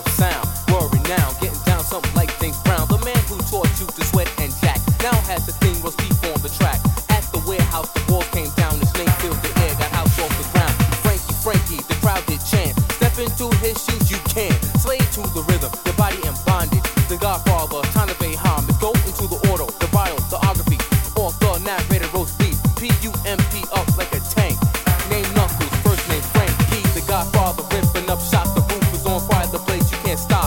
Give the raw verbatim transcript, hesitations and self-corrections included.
loud sound. Worry now, getting down something like things brown. The man who taught you to sweat and jack now has the thing was deep on the track. At the warehouse, the walls came down, his name filled the air, got house off the ground. Frankie, Frankie, the crowd did chant. Step into his shoes, you can. Slave to the rhythm, your body in bondage. The Godfather, time to pay homage. Go into the auto, the bio, the biography. Author, narrator, roast beef. P U M P up like a tank. Name Knuckles, first name Frankie. The Godfather ripping up shots. The roof is on fire, the place you can't stop.